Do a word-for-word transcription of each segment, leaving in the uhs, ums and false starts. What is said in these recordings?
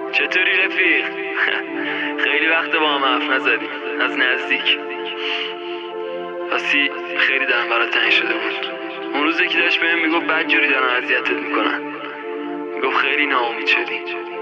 چطوری رفیق؟ خیلی وقت با هم حرف نزدیم از نزدیک. راستی خیلی دلم برات تنگ شده بود. اون روز یکی داشت بهم میگفت بدجوری دارن اذیتت میکنن، میگفت خیلی ناامید شدی،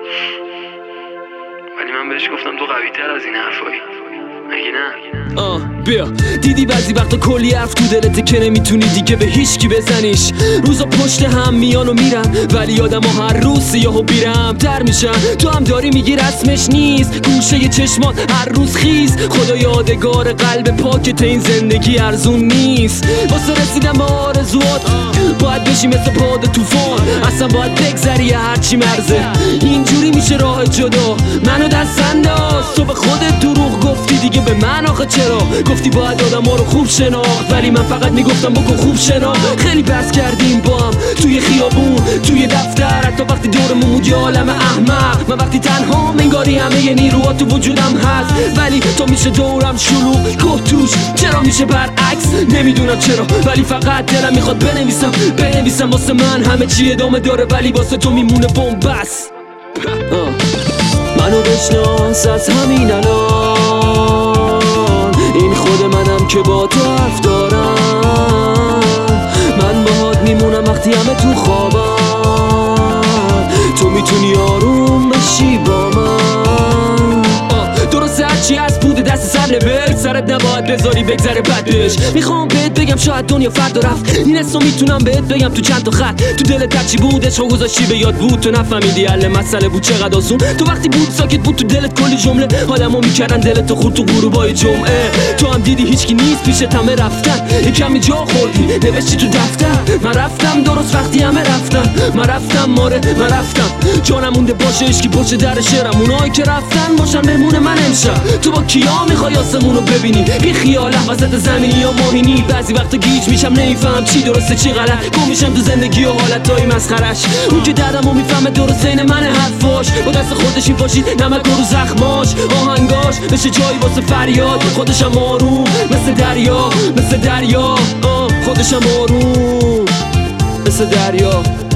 ولی من بهش گفتم تو قوی تر از این حرفایی، مگه نه؟ آه بیا دیدی بعضی وقتا کلی حرف تو دلته که نمیتونی دیگه به هیچکی بزنیش. روزا پشت هم میان و میرن ولی آدم ها هر روز سیاه و بیرم تر میشن. تو هم داری میگی رسمش نیست، گوشه چشمات هر روز خیز. خدا یادگار قلب پاکت این زندگی ارزون نیست. واسه رسیدن به آرزوات باید بشی مثل باد طوفان، اصلا باید بگذری هرچی مرزه. اینجوری میشه راه جدا، منو دست انداز. تو به خودت دروغ گفتی دیگه به من آخه چرا؟ گفتی باید آدم ها رو خوب شناخت ولی من فقط میگفتم بکن خوب شناخت. خیلی بحث کردیم با هم توی خیابون توی دفتر، حتی وقتی دورمون بود یه عالم احمق. من وقتی تنها انگاری همه ی نیروها تو وجودم هست، ولی تو میشه دورم شلوغ گه توش. چرا میشه برعکس نمیدونم چرا، ولی فقط دلم میخواد بنویسم بنویسم واسه من همه چی ادامه داره ولی واسه تو میمونه بن‌بست. منو بشناس از همین الان، این خود منم که با تو حرف دارم. من باهات میمونم وقتی همه تو خوابم، تو میتونی آروم بشی با من. درسته هرچی از بود دست سر نبرد، سرت نباید بذاری بگذره بعدش. میخوام بهت بگم شاید دنیا فردا رفت، این حسو میتونم بهت بگم تو چند تا خط. تو دلت هرچی بود عشق گذاشتی به یاد بود، تو نفهمیدی حل مسئله بود چقدر آسون. تو وقتی بود ساکت بود تو دلت کلی جمله آدمو میکردن دلت خورد تو غروبای جمعه. تو هم دیدی هیچکی نیست پیشت همه رفتن، یکمی جا خوردی نوشتی تو دفتر. من رفتم درست وقتی همه رفتن، من رفتم ماره من رفتم. جانم مونده باشه عشقی پشت در شعرم، اونایی که رفتن باشن بمونه من امشب. تو با کیا میخوای آسمونو ببینی؟ بی خیاله وسط زمینی یا ماهینی. بعضی وقتا گیج میشم نمیفهم چی درسته چی غلط، گم میشم تو زندگی و حالتای مسخرش. اون که دردمو میفهمه درست این من حرفاش، با دست خودش میپاشید نمک رو زخماش. آهنگاش بشه جایی واسه فریاد، خودشم آروم مثل دریا مثل دریا. آه خودشم آروم مثل دریا.